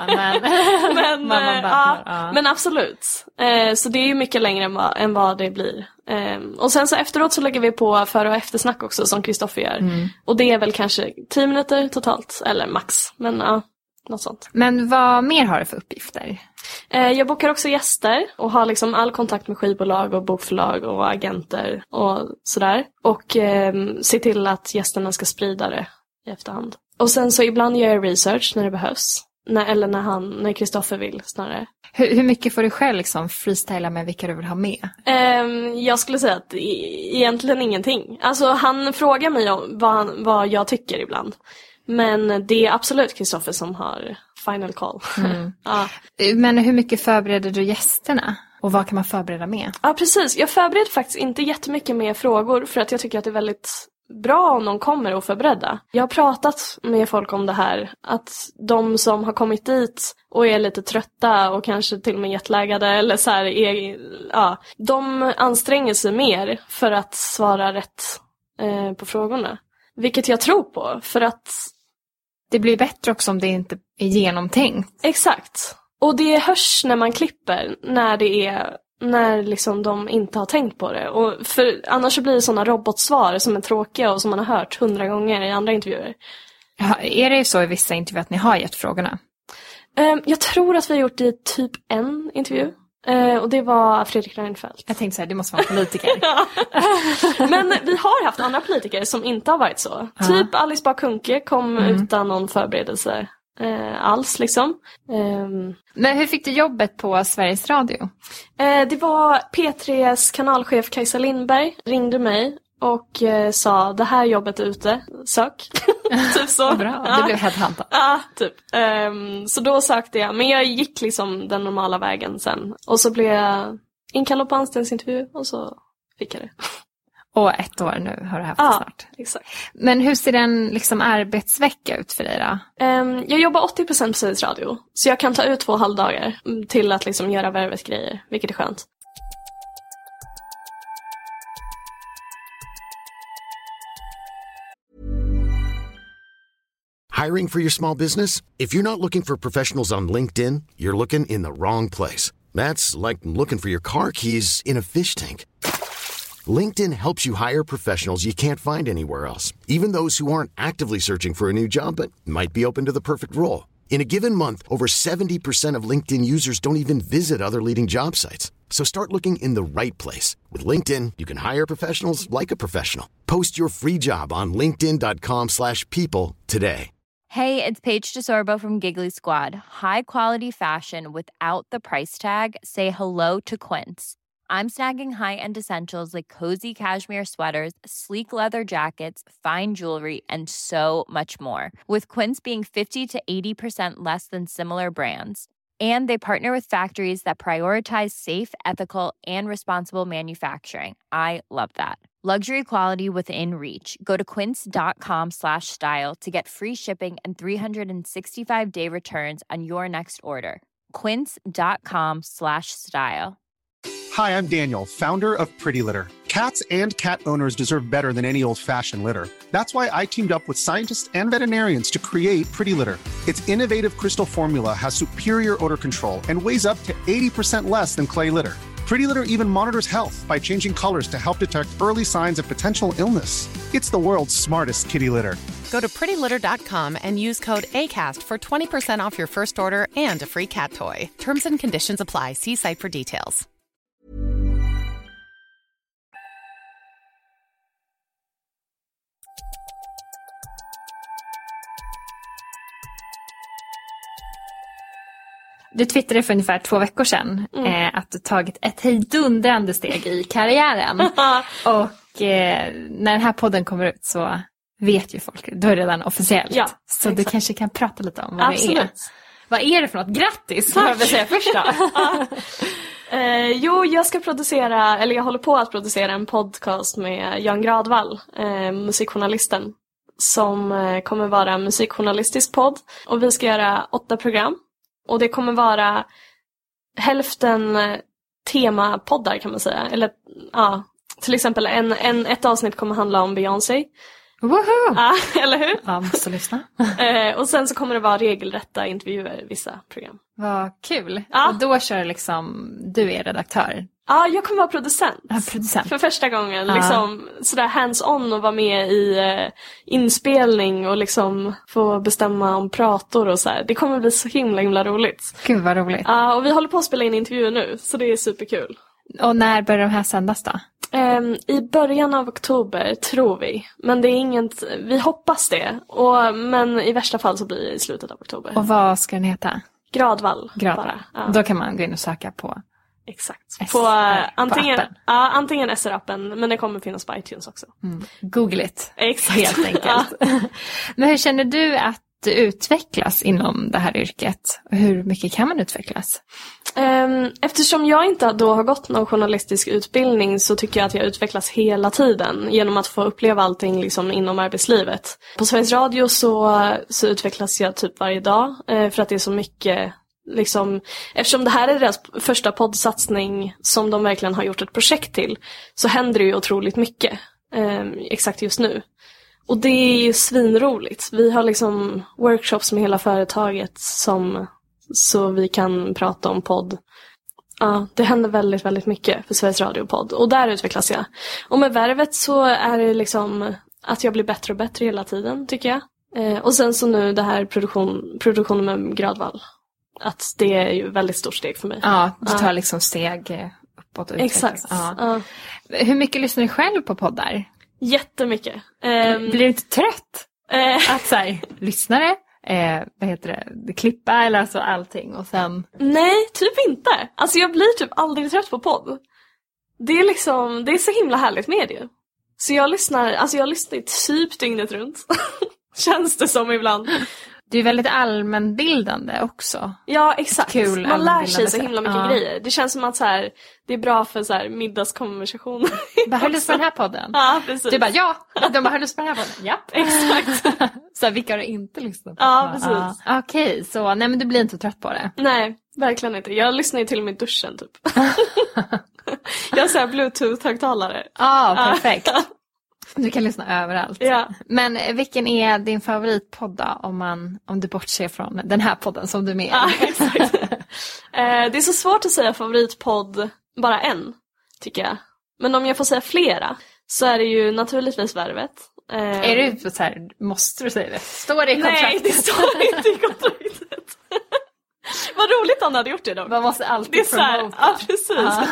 Men absolut. Så det är ju mycket längre än vad det blir. Och sen så efteråt så lägger vi på före- och eftersnack också som Kristoffer gör. Och det är väl kanske 10 minuter totalt. Eller max. Men ja, något sånt. Men vad mer har du för uppgifter? Jag bokar också gäster och har liksom all kontakt med skivbolag och bokförlag och agenter och sådär. Och se till att gästerna ska sprida det i efterhand. Och sen så ibland gör jag research när det behövs. När Kristoffer vill snarare. Hur mycket får du själv liksom freestyla med vilka du vill ha med? Jag skulle säga att egentligen ingenting. Alltså han frågar mig om vad jag tycker ibland. Men det är absolut Kristoffer som har final call. Ja. Men hur mycket förbereder du gästerna? Och vad kan man förbereda med? Ja, precis. Jag förbereder faktiskt inte jättemycket med frågor. För att jag tycker att det är väldigt bra om de kommer och förberedda. Jag har pratat med folk om det här. Att de som har kommit dit och är lite trötta och kanske till och med jetlaggade eller så här, de anstränger sig mer för att svara rätt på frågorna. Vilket jag tror på, för att det blir bättre också om det inte är genomtänkt. Exakt. Och det hörs när man klipper, när liksom de inte har tänkt på det. Och för annars så blir det sådana robotsvar som är tråkiga och som man har hört 100 gånger i andra intervjuer. Ja, är det så i vissa intervjuer att ni har gett frågorna? Jag tror att vi har gjort det i typ en intervju. Och det var Fredrik Reinfeldt. Jag tänkte säga, det måste vara en politiker. Men vi har haft andra politiker som inte har varit så. Typ Alice Bah Kuhnke kom utan någon förberedelse alls liksom. Men hur fick du jobbet på Sveriges Radio? Det var P3s kanalchef Kajsa Lindberg ringde mig och sa, det här jobbet är ute, sök. Typ så. Bra, det blev headhuntad. Ja, typ. Så då sökte jag, men jag gick liksom den normala vägen sen. Och så blev jag inkallad på anställningsintervju och så fick jag det. Och 1 år nu har du haft det snart. Exakt. Men hur ser en liksom arbetsvecka ut för dig då? Jag jobbar 80% på Sveriges Radio. Så jag kan ta ut 2 halvdagar till att liksom göra Värvet grejer, vilket är skönt. Hiring for your small business? If you're not looking for professionals on LinkedIn, you're looking in the wrong place. That's like looking for your car keys in a fish tank. LinkedIn helps you hire professionals you can't find anywhere else, even those who aren't actively searching for a new job but might be open to the perfect role. In a given month, over 70% of LinkedIn users don't even visit other leading job sites. So start looking in the right place. With LinkedIn, you can hire professionals like a professional. Post your free job on linkedin.com/people today. Hey, it's Paige DeSorbo from Giggly Squad. High quality fashion without the price tag. Say hello to Quince. I'm snagging high-end essentials like cozy cashmere sweaters, sleek leather jackets, fine jewelry, and so much more. With Quince being 50 to 80% less than similar brands. And they partner with factories that prioritize safe, ethical, and responsible manufacturing. I love that. Luxury quality within reach. Go to quince.com/style to get free shipping and 365-day returns on your next order. Quince.com/style. Hi, I'm Daniel, founder of Pretty Litter. Cats and cat owners deserve better than any old-fashioned litter. That's why I teamed up with scientists and veterinarians to create Pretty Litter. Its innovative crystal formula has superior odor control and weighs up to 80% less than clay litter. Pretty Litter even monitors health by changing colors to help detect early signs of potential illness. It's the world's smartest kitty litter. Go to prettylitter.com and use code ACAST for 20% off your first order and a free cat toy. Terms and conditions apply. See site for details. Du twittrade för ungefär 2 veckor sedan att du tagit ett hejdundrande steg i karriären. Och när den här podden kommer ut så vet ju folk, då är det redan officiellt. Ja, så exakt. Du kanske kan prata lite om vad det är. Vad är det för något? Grattis, får jag väl säga först då. Jo, jag håller på att producera en podcast med Jan Gradvall, musikjournalisten, som kommer vara en musikjournalistisk podd. Och vi ska göra 8 program. Och det kommer vara hälften temapoddar kan man säga. Eller ja, till exempel ett avsnitt kommer handla om Beyoncé. Woho! Ja, eller hur? Ja, måste lyssna. Och sen så kommer det vara regelrätta intervjuer i vissa program. Vad kul. Ja. Och då kör du är redaktör. Ja, jag kommer vara producent. Ja, producent. För första gången. Liksom sådär hands-on och vara med i inspelning och liksom få bestämma om prator och så här. Det kommer bli så himla roligt. Gud vad roligt. Ja, och vi håller på att spela in intervjuer nu, så det är superkul. Och när börjar de här sändas då? I början av oktober tror vi. Men det är inget, vi hoppas det. Men i värsta fall så blir det i slutet av oktober. Och vad ska den heta? Gradvall. Bara. Ja. Då kan man gå in och söka på. Exakt. På antingen SR-appen, men det kommer finnas på iTunes också. Google it. Exakt. Helt enkelt. Men hur känner du att du utvecklas inom det här yrket? Och hur mycket kan man utvecklas? Eftersom jag inte då har gått någon journalistisk utbildning så tycker jag att jag utvecklas hela tiden genom att få uppleva allting liksom inom arbetslivet. På Sveriges Radio så utvecklas jag typ varje dag för att det är så mycket liksom, eftersom det här är deras första poddsatsning som de verkligen har gjort ett projekt till, så händer det ju otroligt mycket exakt just nu. Och det är ju svinroligt. Vi har liksom workshops med hela företaget så vi kan prata om podd. Ja, det händer väldigt mycket för Sveriges Radio-podd. Och där utvecklas jag. Och med Värvet så är det liksom att jag blir bättre och bättre hela tiden, tycker jag. Och sen så nu det här produktionen med Gradvall. Att det är ju väldigt stort steg för mig. Ja, du tar liksom steg uppåt och utvecklas. Exakt. Ja. Hur mycket lyssnar du själv på poddar? Jättemycket. Blir du inte trött? Att så här, lyssnare, vad heter det, klippa eller alltså allting och sen... Nej, typ inte. Alltså jag blir typ aldrig trött på podd. Det är liksom, det är så himla härligt med det. Så jag lyssnar typ dygnet runt. Känns det som ibland. Du är väldigt allmänbildande också. Ja, exakt. Kul, man lär sig så himla mycket grejer. Det känns som att så här, det är bra för så här middagskonversation. Har du på den här podden? Ja, precis. Du bara, ja. De bara, har du på den här podden? Ja, exakt. Så här, vilka har du inte lyssnat på? Ja, precis. Okej, så nej men du blir inte trött på det? Nej, verkligen inte. Jag lyssnar ju till och med i duschen typ. Jag har så här Bluetooth-högtalare. Perfekt. Du kan lyssna överallt. Ja. Men vilken är din favoritpodd då, om du bortser från den här podden som du är med i? Ja, exakt. Det är så svårt att säga favoritpodd, bara en, tycker jag. Men om jag får säga flera så är det ju naturligtvis Värvet. Är det så här, måste du säga det? Står det i kontraktet? Nej, det står inte i kontraktet. Vad roligt han hade gjort det då. Man måste alltid promota. Ja, precis.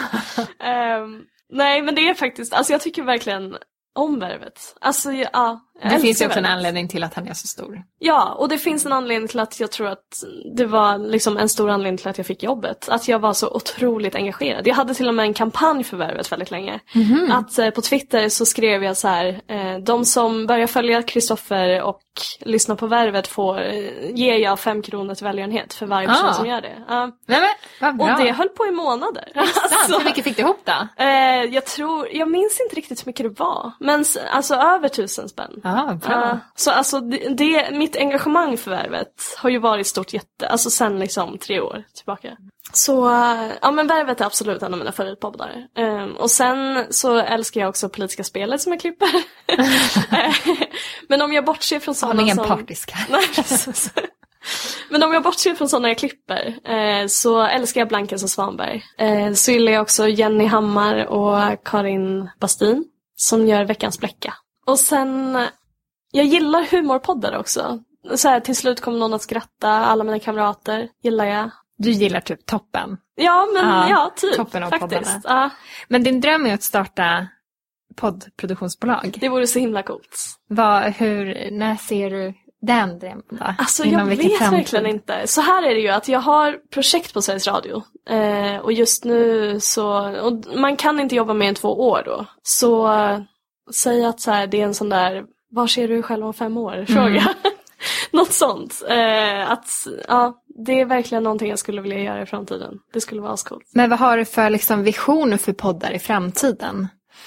Nej, men det är faktiskt, alltså jag tycker verkligen om Värvet. Alltså, ja. Det finns ju också en anledning till att han är så stor. Ja, och det finns en anledning till att jag tror att det var liksom en stor anledning till att jag fick jobbet. Att jag var så otroligt engagerad. Jag hade till och med en kampanj för Värvet väldigt länge. Mm-hmm. Att på Twitter så skrev jag så här, de som börjar följa Kristoffer och lyssna på Värvet ger jag 5 kronor till välgörenhet för varje person som gör det. Och det höll på i månader. Alltså, hur mycket fick du ihop då? Jag minns inte riktigt hur mycket det var. men alltså över 1000 spänn. Ja, bra. Så alltså mitt engagemang för Värvet har ju varit stort alltså sen liksom 3 år tillbaka. Så ja, men Värvet är absolut en av mina favoritpoddar. Och sen så älskar jag också Politiska spelet som jag klipper. Men om jag bortser från sådana ingen partiska. Men om jag bortser från sådana jag klipper så älskar jag Blankens och Svanberg. Så gillar jag också Jenny Hammar och Karin Bastin som gör Veckans Bläcka. Och sen, jag gillar humorpoddar också. Så här, till slut kommer någon att skratta, alla mina kamrater gillar jag. Du gillar typ Toppen. Ja, men typ. Toppen av faktiskt. poddarna. Men din dröm är att starta poddproduktionsbolag. Det vore så himla coolt. När ser du den drömmen då? Alltså jag vet verkligen inte. Så här är det ju att jag har projekt på Sveriges Radio. Och just nu och man kan inte jobba mer än 2 år då. Så säg att så här, det är en sån där, var ser du själv om 5 år? Fråga. Något sånt. Det är verkligen någonting jag skulle vilja göra i framtiden. Det skulle vara ascoolt. Men vad har du för liksom visioner för poddar i framtiden?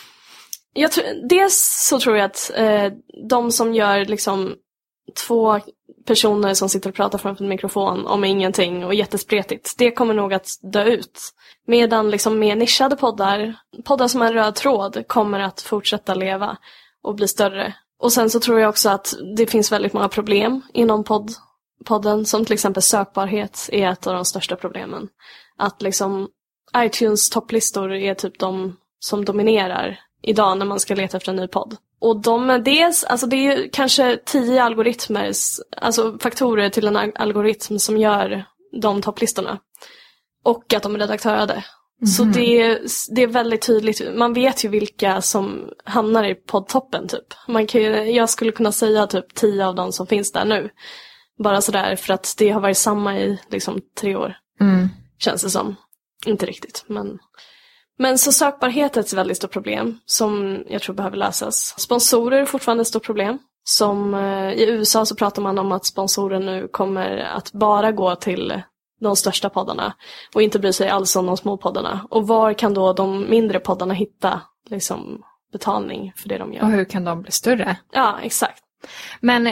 Dels så tror jag att de som gör liksom 2 personer som sitter och pratar framför en mikrofon om ingenting och jättespretigt, det kommer nog att dö ut. Medan liksom mer nischade poddar som en röd tråd kommer att fortsätta leva och bli större. Och sen så tror jag också att det finns väldigt många problem inom podden, som till exempel sökbarhet är ett av de största problemen. Att liksom iTunes topplistor är typ de som dominerar idag när man ska leta efter en ny podd. Och det är ju kanske 10 algoritmer, alltså faktorer till en algoritm som gör de topplistorna. Och att de är redaktörade. Mm-hmm. Så det är väldigt tydligt. Man vet ju vilka som hamnar i poddtoppen typ. Jag skulle kunna säga typ 10 av dem som finns där nu. Bara sådär, för att det har varit samma i liksom 3 år. Känns det som. Inte riktigt, men så sökbarhet är ett väldigt stort problem som jag tror behöver lösas. Sponsorer är fortfarande ett stort problem. Som i USA så pratar man om att sponsorer nu kommer att bara gå till de största poddarna och inte bry sig alls om de små poddarna. Och var kan då de mindre poddarna hitta liksom betalning för det de gör? Och hur kan de bli större? Ja, exakt. Men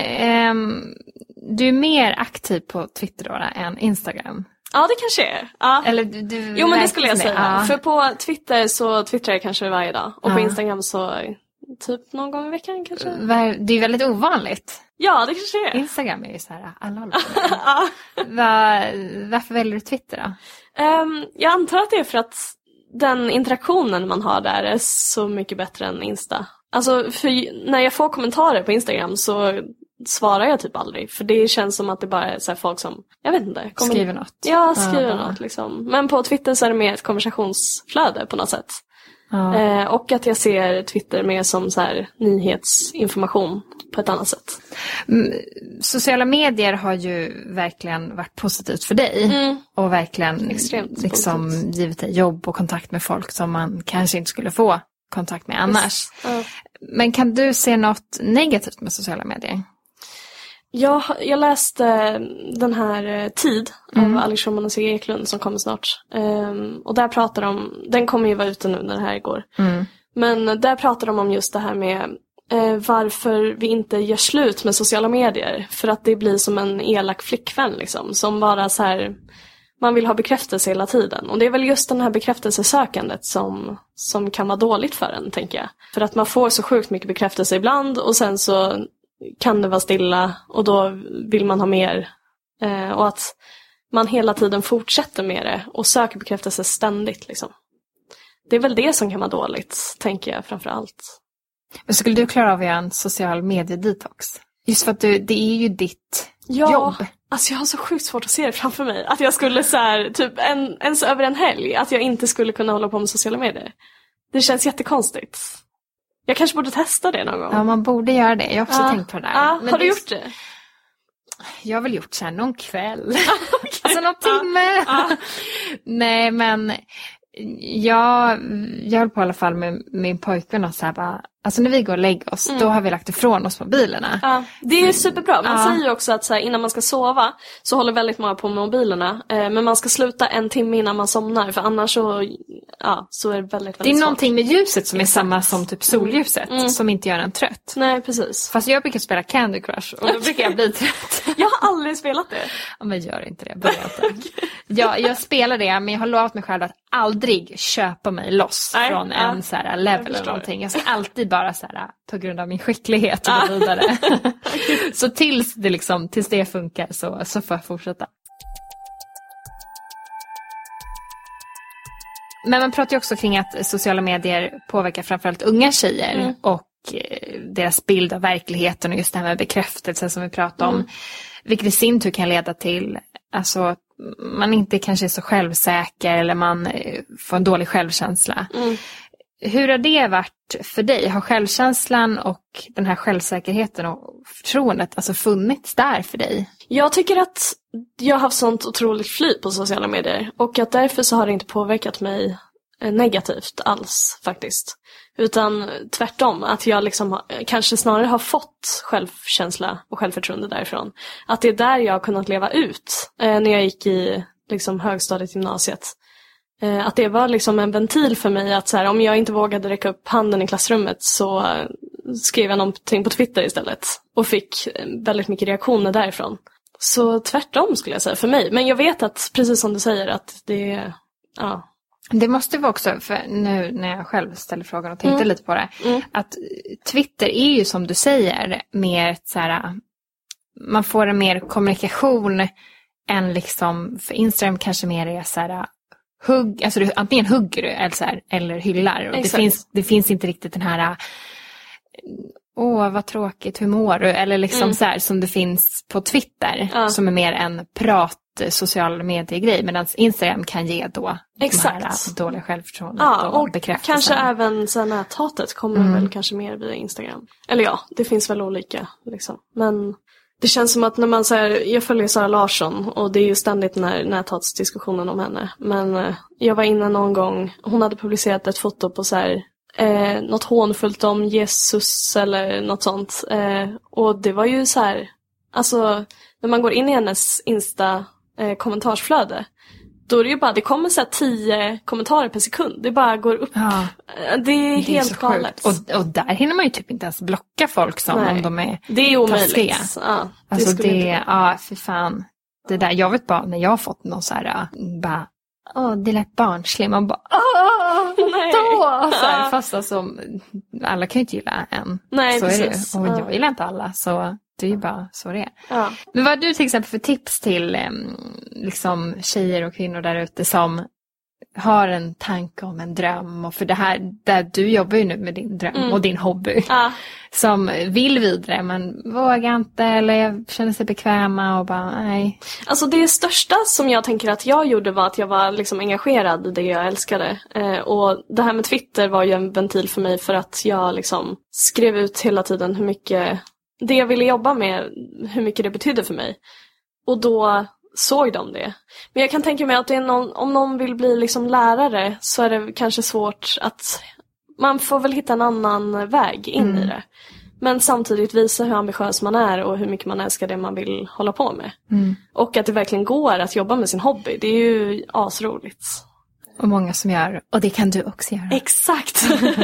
du är mer aktiv på Twitter då än Instagram? Ja, det kanske är. Ja. Eller jo, men det skulle jag säga. Ja. För på Twitter så twittrar jag kanske varje dag. Och på Instagram så typ någon gång i veckan kanske. Det är väldigt ovanligt. Ja, det kanske är. Instagram är ju så här, alla håller på. Varför väljer du Twitter då? Jag antar att det är för att den interaktionen man har där är så mycket bättre än Insta. Alltså, för när jag får kommentarer på Instagram så svarar jag typ aldrig. För det känns som att det bara är så här folk som, jag vet inte. Skriver något. Ja, skriver något liksom. Men på Twitter så är det mer ett konversationsflöde på något sätt. Och att jag ser Twitter mer som så här nyhetsinformation på ett annat sätt. Sociala medier har ju verkligen varit positivt för dig. Och verkligen extremt liksom positivt. Givit dig jobb och kontakt med folk som man kanske inte skulle få kontakt med annars. Men kan du se något negativt med sociala medier? Jag läste den här Tid av Alex Schulman och Sigge Eklund som kommer snart. Och där pratar de, den kommer ju vara ute nu när det här går. Men där pratar de om just det här med varför vi inte gör slut med sociala medier. För att det blir som en elak flickvän liksom. Som bara så här, man vill ha bekräftelse hela tiden. Och det är väl just den här bekräftelsesökandet som kan vara dåligt för en, tänker jag. För att man får så sjukt mycket bekräftelse ibland och sen så kan det vara stilla och då vill man ha mer. Och att man hela tiden fortsätter med det och söker bekräftelse ständigt liksom. Det är väl det som kan vara dåligt, tänker jag framför allt. Men skulle du klara av att göra en social medie-detox? Just för att det är ju ditt jobb. Alltså jag har så sjukt svårt att se det framför mig. Att jag skulle så här, typ ens över en helg, att jag inte skulle kunna hålla på med sociala medier. Det känns jättekonstigt. Jag kanske borde testa det någon gång. Ja, man borde göra det. Jag har också tänkt på det där. Men har du gjort det? Jag har väl gjort så här någon kväll. Alltså någon timme. Nej, men jag höll på i alla fall med min pojkvän och så här bara, Alltså när vi går och lägger oss, då har vi lagt ifrån oss mobilerna. Ja, det är superbra. Man säger ju också att så här, innan man ska sova så håller väldigt många på med mobilerna. Men man ska sluta 1 timme innan man somnar, för annars så är det väldigt Det är svårt. någonting med ljuset som är samma som typ solljuset, som inte gör en trött. Nej, precis. Fast jag brukar spela Candy Crush och då brukar jag bli trött. Jag har aldrig spelat det. Ja, men gör inte det, börja inte. Jag spelar det, men jag har lovat mig själv att aldrig köpa mig loss från en så här level eller någonting. Jag ska alltid bara så här, på grund av min skicklighet och gå vidare. Så tills det funkar så får jag fortsätta. Men man pratar ju också kring att sociala medier påverkar framförallt unga tjejer och deras bild av verkligheten och just det här med bekräftelse som vi pratade om. Vilket i sin tur kan leda till alltså man inte kanske är så självsäker eller man får en dålig självkänsla. Hur har det varit för dig? Har självkänslan och den här självsäkerheten och förtroendet alltså funnits där för dig? Jag tycker att jag har haft sånt otroligt flyt på sociala medier och att därför så har det inte påverkat mig negativt alls faktiskt. Utan tvärtom, att jag kanske snarare har fått självkänsla och självförtroende därifrån. Att det är där jag har kunnat leva ut när jag gick i högstadiet, gymnasiet. Att det var en ventil för mig att så här, om jag inte vågade räcka upp handen i klassrummet så skrev jag någonting på Twitter istället. Och fick väldigt mycket reaktioner därifrån. Så tvärtom skulle jag säga för mig. Men jag vet att, precis som du säger, att det Det måste vara också, för nu när jag själv ställer frågan och tänkte lite på det, att Twitter är ju som du säger mer så här, man får en mer kommunikation än för Instagram kanske mer är så här alltså antingen hugger du eller hyllar. Och det finns inte riktigt den här vad tråkigt, hur mår du? Eller så här som det finns på Twitter som är mer en sociala medier-grej, medan Instagram kan ge då de här dåliga självförtroende och bekräftelsen. Kanske även så näthatet kommer väl kanske mer via Instagram. Eller det finns väl olika Men det känns som att när man säger, jag följer Sara Larsson och det är ju ständigt den här näthatsdiskussionen om henne. Men jag var inne någon gång, hon hade publicerat ett foto på så här något hånfullt om Jesus eller något sånt. Och det var ju så här, alltså när man går in i hennes Insta kommentarsflöde, då är det ju bara, det kommer så här 10 kommentarer per sekund. Det bara går upp. Ja, det är helt galet. Och där hinner man ju typ inte ens blocka folk som om de är det är omöjligt. Alltså för fan. Det där, jag vet bara när jag har fått någon så här bara det lät barnslig. Man bara nej. Så här, fast alltså alla kan ju inte gilla en. Nej, så precis. är det. Och jag gillar inte alla, så det är ju bara så det är. Ja. Men vad har du till exempel för tips till tjejer och kvinnor där ute som har en tanke om en dröm, och för det här, där du jobbar ju nu med din dröm och din hobby, som vill vidare men vågar inte eller känner sig bekväma och bara nej. Alltså det största som jag tänker att jag gjorde var att jag var engagerad i det jag älskade, och det här med Twitter var ju en ventil för mig, för att jag skrev ut hela tiden hur mycket det jag ville jobba med, hur mycket det betydde för mig, och då såg de det. Men jag kan tänka mig att det är om någon vill bli lärare, så är det kanske svårt att man får väl hitta en annan väg in i det. Men samtidigt visa hur ambitiös man är och hur mycket man älskar det man vill hålla på med. Och att det verkligen går att jobba med sin hobby. Det är ju asroligt. Och många som gör, och det kan du också göra. Exakt!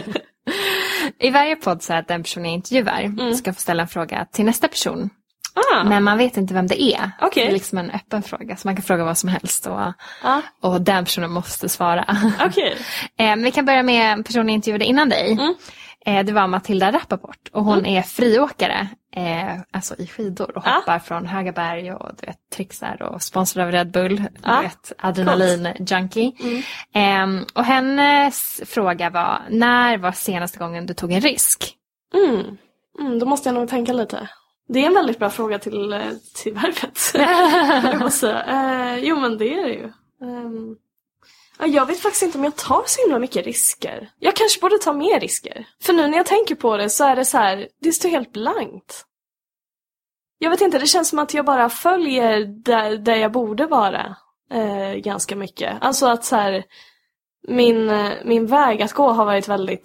I varje podd så är att den person jag intervjuar ska få ställa en fråga till nästa person. Men man vet inte vem det är. Okay. Det är en öppen fråga, så man kan fråga vad som helst och den personen måste svara. Okay. Vi kan börja med personen jag intervjuade innan dig. Det var Matilda Rappaport, och hon är friåkare, alltså i skidor, och hoppar från höga berg och trixar och sponsrad av Red Bull, adrenalin-junkie. Och hennes fråga var, när var senaste gången du tog en risk? Då måste jag nog tänka lite. Det är en väldigt bra fråga till Värvet. Jag måste säga. Jo, men det är det ju. Jag vet faktiskt inte om jag tar så himla mycket risker. Jag kanske borde ta mer risker. För nu när jag tänker på det så är det så här, det står helt blankt. Jag vet inte, det känns som att jag bara följer där jag borde vara ganska mycket. Alltså att så här, min väg att gå har varit väldigt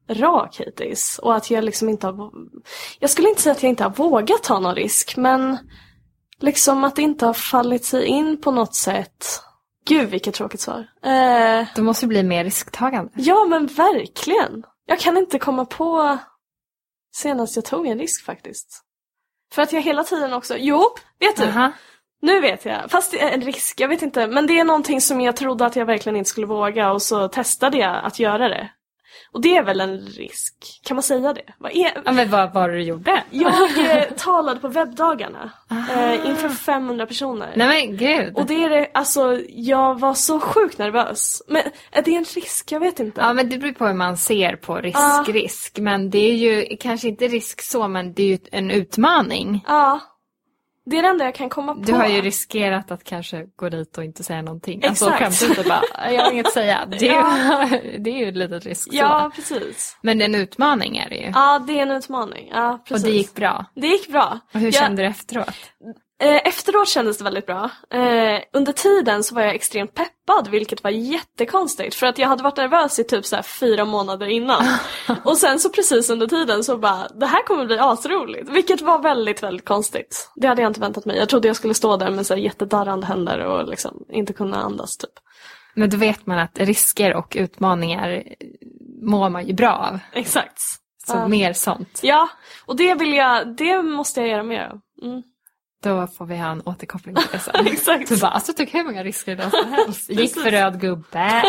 rak hittills. Och att jag liksom inte har... Jag skulle inte säga att jag inte har vågat ta någon risk, men liksom att det inte har fallit sig in på något sätt. Gud, vilket tråkigt svar. Du måste bli mer risktagande. Ja, men verkligen. Jag kan inte komma på senast jag tog en risk faktiskt. För att jag hela tiden också... Jo, vet du? Nu vet jag. Fast det är en risk, jag vet inte. Men det är någonting som jag trodde att jag verkligen inte skulle våga. Och så testade jag att göra det. Och det är väl en risk. Kan man säga det? Ja, men vad var det du gjorde? Jag talade på webbdagarna. Inför 500 personer. Nej men gud. Och det är det, alltså, jag var så sjukt nervös. Men är det en risk? Jag vet inte. Ja, men det beror på hur man ser på risk. Men det är ju kanske inte risk så, men det är ju en utmaning. Ja. Det är det enda jag kan komma på. Du har ju riskerat att kanske gå dit och inte säga någonting. Exakt. Alltså skämt inte bara, jag har inget att säga. Det är ju ett litet risk. Ja, precis. Men en utmaning är det ju. Ja, det är en utmaning. Ja, precis. Och det gick bra. Det gick bra. Och hur kände du efteråt? Efteråt kändes det väldigt bra. Under tiden så var jag extremt peppad, vilket var jättekonstigt. För att jag hade varit nervös i typ så här 4 månader innan. Och sen så precis under tiden så bara, det här kommer bli asroligt. Vilket var väldigt, väldigt konstigt. Det hade jag inte väntat mig. Jag trodde jag skulle stå där med så här jättedarrande händer och liksom inte kunna andas typ. Men då vet man att risker och utmaningar mår man ju bra av. Exakt. Så mer sånt. Ja, och det måste jag göra mer av. Mm. Då får vi ha en återkoppling till det sen. Exakt. Så bara, alltså tog hur många risker idag som helst. Gick för röd gubbe.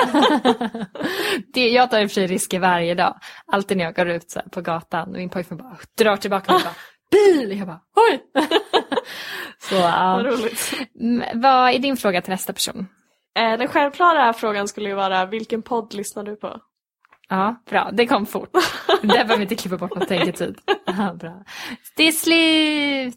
Jag tar i och för sig risker varje dag. Alltid när jag går ut så här på gatan. Och min pojkvän bara drar tillbaka och bara, bil! Jag bara, oj! Så, vad roligt. Vad är din fråga till nästa person? Den självklara frågan skulle ju vara, vilken podd lyssnar du på? Ja, bra. Det kom fort. Där behöver vi inte klippa bort någon tänketid. Ja, bra. Det är slut!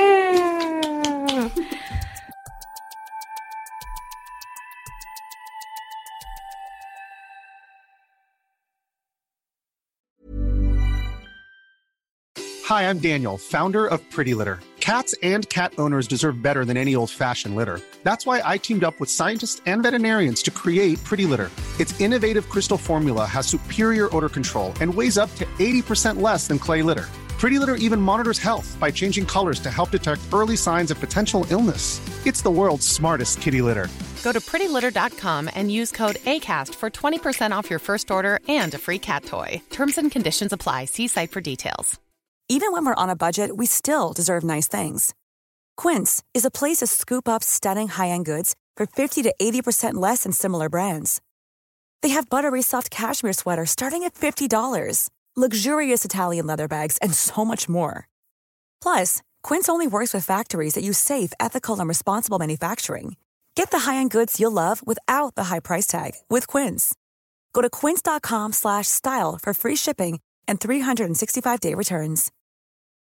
Hi, I'm Daniel, founder of Pretty Litter. Cats and cat owners deserve better than any old-fashioned litter. That's why I teamed up with scientists and veterinarians to create Pretty Litter. Its innovative crystal formula has superior odor control and weighs up to 80% less than clay litter. Pretty Litter even monitors health by changing colors to help detect early signs of potential illness. It's the world's smartest kitty litter. Go to prettylitter.com and use code ACAST for 20% off your first order and a free cat toy. Terms and conditions apply. See site for details. Even when we're on a budget, we still deserve nice things. Quince is a place to scoop up stunning high-end goods for 50 to 80% less than similar brands. They have buttery soft cashmere sweaters starting at $50, luxurious Italian leather bags, and so much more. Plus, Quince only works with factories that use safe, ethical, and responsible manufacturing. Get the high-end goods you'll love without the high price tag with Quince. Go to quince.com/style for free shipping and 365-day returns.